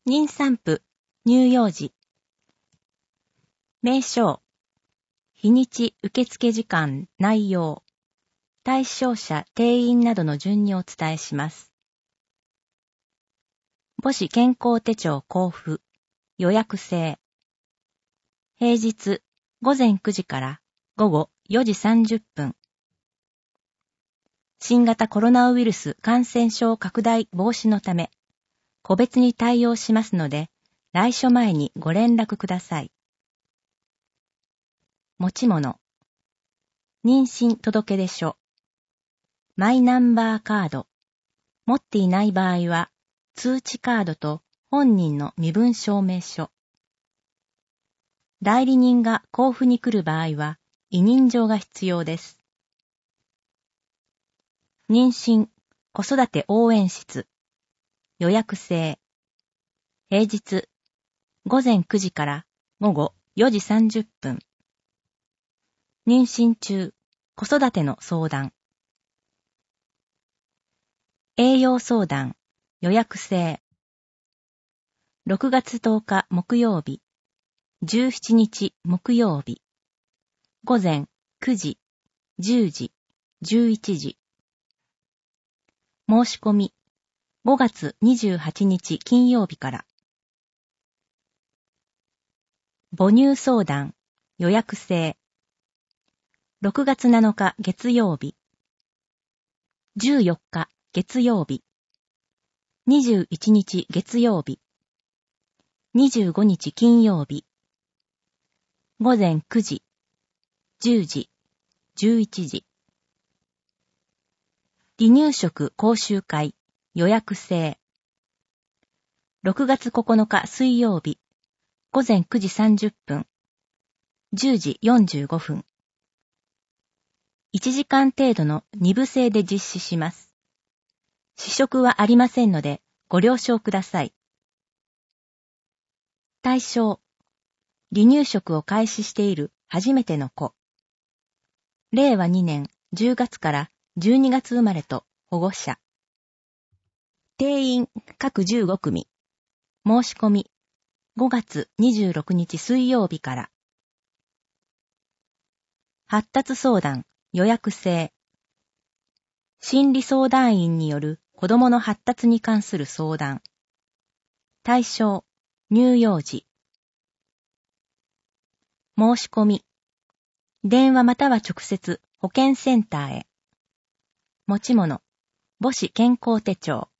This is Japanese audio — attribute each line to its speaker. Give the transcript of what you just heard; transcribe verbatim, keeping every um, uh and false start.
Speaker 1: 妊産婦、乳幼児。名称、日にち受付時間内容、対象者定員などの順にお伝えします。母子健康手帳交付、予約制。平日午前くじから午後よじさんじゅっぷん。新型コロナウイルス感染症拡大防止のため、個別に対応しますので、来所前にご連絡ください。持ち物、妊娠届出書、マイナンバーカード、持っていない場合は、通知カードと本人の身分証明書。代理人が交付に来る場合は、委任状が必要です。妊娠、子育て応援室、予約制。平日、午前くじから午後よじさんじゅっぷん。妊娠中、子育ての相談。栄養相談、予約制。ろくがつとおか木曜日、じゅうしちにち木曜日。午前くじ、じゅうじ、じゅういちじ。申し込み、ごがつにじゅうはちにち金曜日から。母乳相談、予約制。ろくがつなのか月曜日、じゅうよっか月曜日、にじゅういちにち月曜日、にじゅうごにち金曜日、午前くじ、じゅうじ、じゅういちじ。離乳食講習会、予約制。ろくがつここのか水曜日、午前くじさんじゅっぷん、じゅうじよんじゅうごふん。いちじかん程度のに部制で実施します。試食はありませんのでご了承ください。対象、離乳食を開始している初めての子。れいわにねんじゅうがつからじゅうにがつ生まれと保護者。定員各じゅうごくみ。申し込み、ごがつにじゅうろくにち水曜日から。発達相談、予約制。心理相談員による子どもの発達に関する相談。対象、乳幼児。申し込み。電話または直接保健センターへ。持ち物、母子健康手帳。